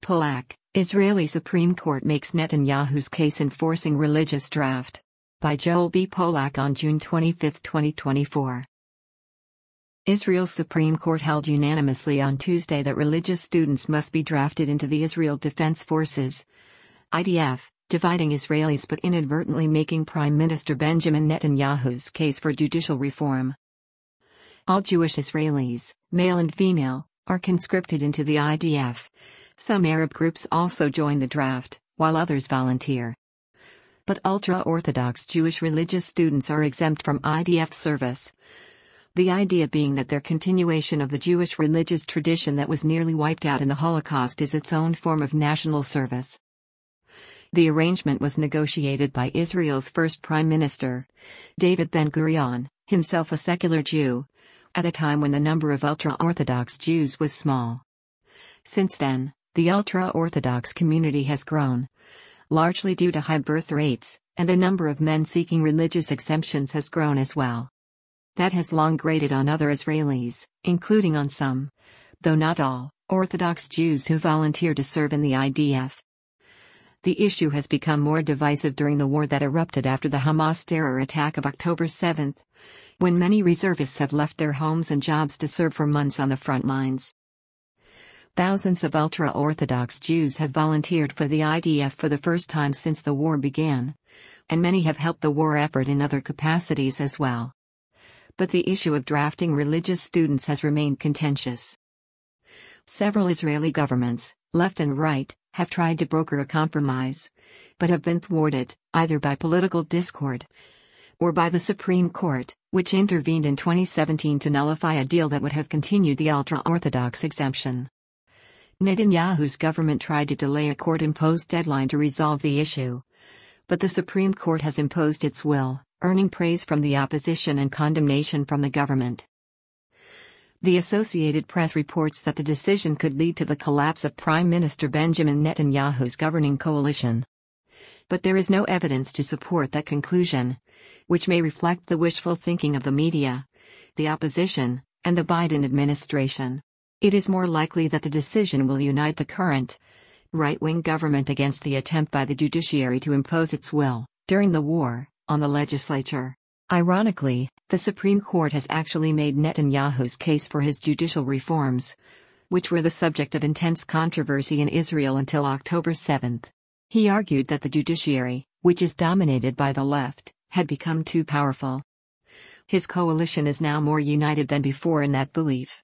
Polak, Israeli Supreme Court makes Netanyahu's case enforcing religious draft. By Joel B. Polak on June 25, 2024. Israel's Supreme Court held unanimously on Tuesday that religious students must be drafted into the Israel Defense Forces, IDF, dividing Israelis but inadvertently making Prime Minister Benjamin Netanyahu's case for judicial reform. All Jewish Israelis, male and female, are conscripted into the IDF. Some Arab groups also join the draft, while others volunteer. But ultra-Orthodox Jewish religious students are exempt from IDF service. The idea being that their continuation of the Jewish religious tradition that was nearly wiped out in the Holocaust is its own form of national service. The arrangement was negotiated by Israel's first Prime Minister, David Ben-Gurion, himself a secular Jew, at a time when the number of ultra-Orthodox Jews was small. Since then, the ultra-Orthodox community has grown, largely due to high birth rates, and the number of men seeking religious exemptions has grown as well. That has long grated on other Israelis, including on some, though not all, Orthodox Jews who volunteer to serve in the IDF. The issue has become more divisive during the war that erupted after the Hamas terror attack of October 7, when many reservists have left their homes and jobs to serve for months on the front lines. Thousands of ultra-Orthodox Jews have volunteered for the IDF for the first time since the war began, and many have helped the war effort in other capacities as well. But the issue of drafting religious students has remained contentious. Several Israeli governments, left and right, have tried to broker a compromise, but have been thwarted, either by political discord or by the Supreme Court, which intervened in 2017 to nullify a deal that would have continued the ultra-Orthodox exemption. Netanyahu's government tried to delay a court-imposed deadline to resolve the issue, but the Supreme Court has imposed its will, earning praise from the opposition and condemnation from the government. The Associated Press reports that the decision could lead to the collapse of Prime Minister Benjamin Netanyahu's governing coalition. But there is no evidence to support that conclusion, which may reflect the wishful thinking of the media, the opposition, and the Biden administration. It is more likely that the decision will unite the current, right-wing government against the attempt by the judiciary to impose its will, during the war, on the legislature. Ironically, the Supreme Court has actually made Netanyahu's case for his judicial reforms, which were the subject of intense controversy in Israel until October 7. He argued that the judiciary, which is dominated by the left, had become too powerful. His coalition is now more united than before in that belief.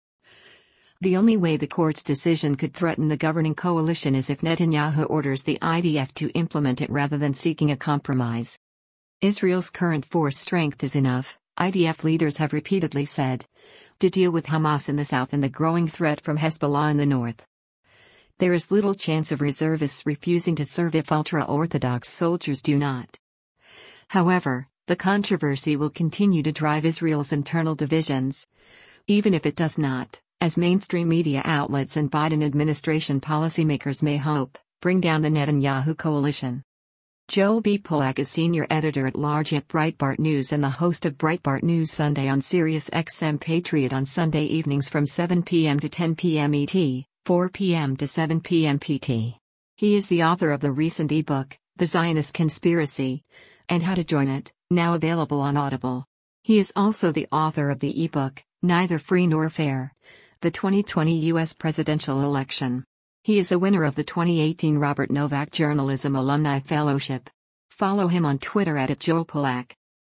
The only way the court's decision could threaten the governing coalition is if Netanyahu orders the IDF to implement it rather than seeking a compromise. Israel's current force strength is enough, IDF leaders have repeatedly said, to deal with Hamas in the south and the growing threat from Hezbollah in the north. There is little chance of reservists refusing to serve if ultra-Orthodox soldiers do not. However, the controversy will continue to drive Israel's internal divisions, even if it does not, as mainstream media outlets and Biden administration policymakers may hope, bring down the Netanyahu coalition. Joel B. Polak is senior editor-at-large at Breitbart News and the host of Breitbart News Sunday on Sirius XM Patriot on Sunday evenings from 7 p.m. to 10 p.m. ET, 4 p.m. to 7 p.m. PT. He is the author of the recent ebook, The Zionist Conspiracy, and How to Join It, now available on Audible. He is also the author of the ebook, Neither Free Nor Fair, the 2020 U.S. presidential election. He is a winner of the 2018 Robert Novak Journalism Alumni Fellowship. Follow him on Twitter @JoelPolak.